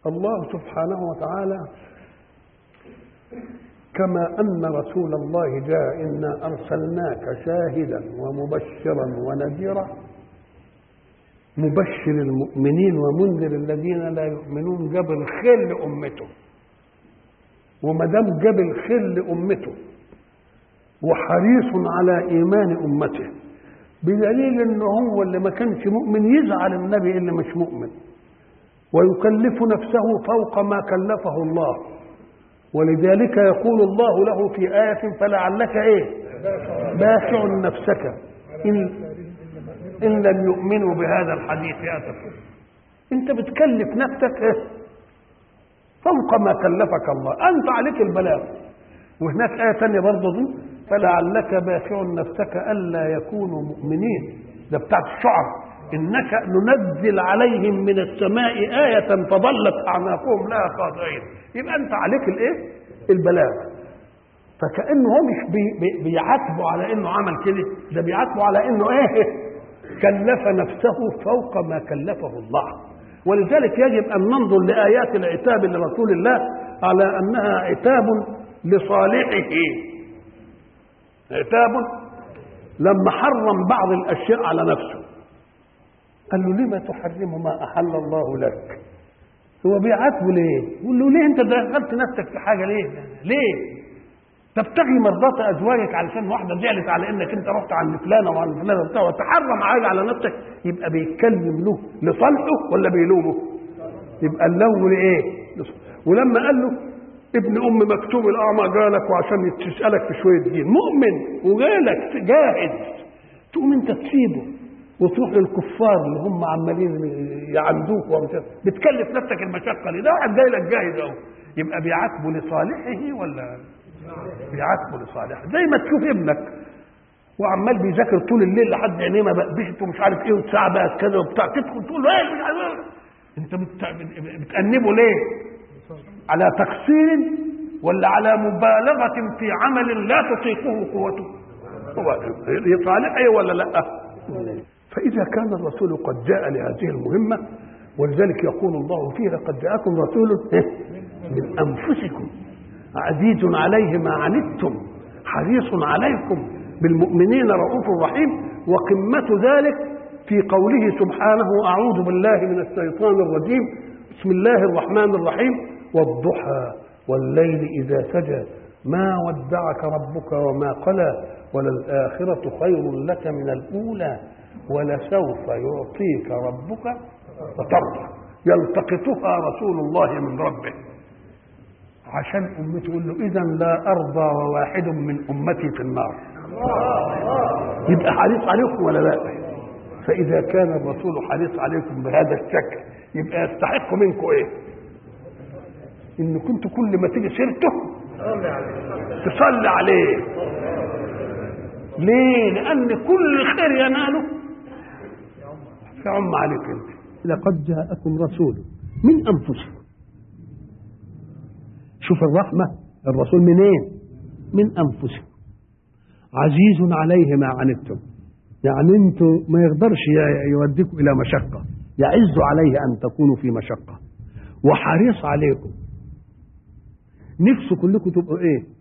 الله سبحانه وتعالى كما أن رسول الله جاء إنا أرسلناك شاهدا ومبشرا ونذيرا، مبشر المؤمنين ومنذر الذين لا يؤمنون، جاب الخير لأمته. وما دام جاب الخير لأمته وحريص على إيمان أمته، بدليل إنه هو اللي ما كانش مؤمن يزعل النبي اللي مش مؤمن، ويكلف نفسه فوق ما كلفه الله. ولذلك يقول الله له في آية فلعلك باخع نفسك إن لم يؤمنوا بهذا الحديث أسفا. أنت بتكلف نفسك فوق ما كلفك الله، أنت عليك البلاغ. وهناك آية ثانية برضه دي فلعلك باخع نفسك ألا يكونوا مؤمنين، ده بتاعت الشعر. إنك ننزل عليهم من السماء آية فظلت أعناقهم لها خاضعين. يبقى أنت عليك البلاغ. فكأنه هو مش بيعاتبه على إنه عمل كده، ده بيعاتبه على إنه كلف نفسه فوق ما كلفه الله. ولذلك يجب أن ننظر لآيات العتاب لرسول الله على أنها عتاب لصالحه. عتاب لما حرم بعض الأشياء على نفسه قال له لما تحرم ما أحل الله لك؟ هو بيعاتبه ليه؟ يقول له ليه انت دخلت نفسك في حاجه؟ ليه تبتغي مرضات ازواجك علشان واحده زعلت على انك انت رحت عند فلانه وعند فلانه وبتاع وتحرم حاجه على نفسك؟ يبقى بيتكلم له لصالحه ولا بيلومه؟ يبقى اللوم لايه؟ ولما قال له ابن ام مكتوم الاعمى جالك وعشان تسالك في شويه دين، مؤمن وجالك جاهز، تقوم انت تسيبه وتروح للكفار اللي هم عمالين يعندوك بتكلف نفسك المشقه ليه؟ ده واحد جاي لك جاهز اهو. يبقى بيعاتبه لصالحه ولا بيعاتبه لصالحه؟ زي ما تشوف ابنك وعمال بيذاكر طول الليل لحد عينيه ما بقبشت ومش عارف ايه والساعه بقت كذا وبتاع، تدخل تقول له مش عارف انت بتأنبه ليه؟ على تقصير ولا على مبالغه في عمل لا تطيقه قوته؟ هو لصالحه ولا لا؟ فإذا كان الرسول قد جاء لهذه المهمة، ولذلك يقول الله فيه لقد جاءكم رسول من أنفسكم عزيز عليه ما عنتم حريص عليكم بالمؤمنين رؤوف رحيم. وقمة ذلك في قوله سبحانه أعوذ بالله من الشيطان الرجيم بسم الله الرحمن الرحيم والضحى والليل إذا سجى ما ودعك ربك وما قلى وللآخرة خير لك من الأولى ولسوف يعطيك ربك فترضى. يلتقطها رسول الله من ربه عشان أمته يقول له إذا لا أرضى وواحد من أمتي في النار. يبقى حريص عليكم ولا لا؟ فإذا كان الرسول حريص عليكم بهذا الشكل يبقى يستحق منكم إن كنت كل ما تيجي سيرته تصلي عليه. ليه؟ لأن كل خير يناله يعم عليك انت. لقد جاءكم رسول من أنفسكم. شوف الرحمة، الرسول منين؟ من أنفسكم عزيز عليه ما عنتم، يعني انتم ما يقدرش يوديكم إلى مشقة، يعز عليه أن تكونوا في مشقة، وحريص عليكم، نفسه كلكم تبقوا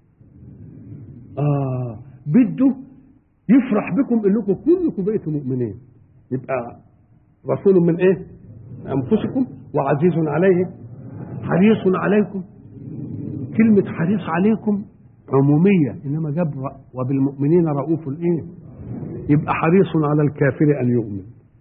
بده يفرح بكم انكم كلكم بقيتوا مؤمنين. يبقى رسول من انفسكم وعزيز عليه حريص عليكم. كلمة حريص عليكم عمومية، انما جاب وبالمؤمنين رؤوف يبقى حريص على الكافر ان يؤمن،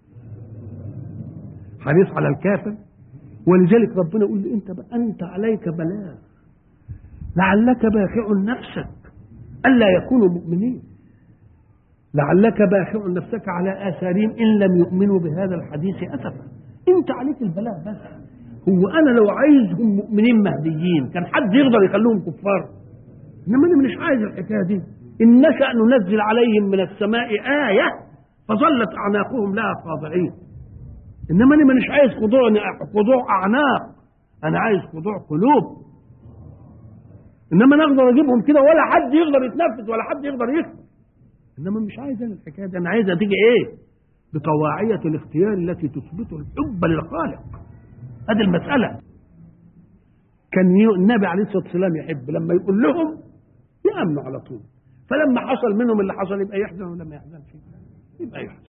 حريص على الكافر. ولذلك ربنا يقول لي انت عليك بلاغ لعلك باخع نفسك الا يكونوا مؤمنين، لعلك باخع نفسك على آثارهم إن لم يؤمنوا بهذا الحديث أسفا. أنت عليك البلاغ بس. هو أنا لو عايزهم مؤمنين مهديين كان حد يقدر يخلوهم كفار؟ إنما أنا مش عايز الحكاية دي. إن نشأ ننزل عليهم من السماء آية فظلت أعناقهم لها خاضعين. إنما أنا مش عايز خضوع أعناق، أنا عايز خضوع قلوب. إنما أنا أقدر أجيبهم كده ولا حد يقدر يتنفذ ولا حد يقدر يكتب. إنما مش عايز أنا الحكاية دي، أنا عايزها تيجي بطواعية الاختيار التي تثبت الحب للخالق. هذه المسألة. كان النبي عليه الصلاه والسلام يحب لما يقول لهم يامنوا على طول. فلما حصل منهم اللي حصل يبقى يحزن ولا ما يحزنش؟ يبقى يحزن.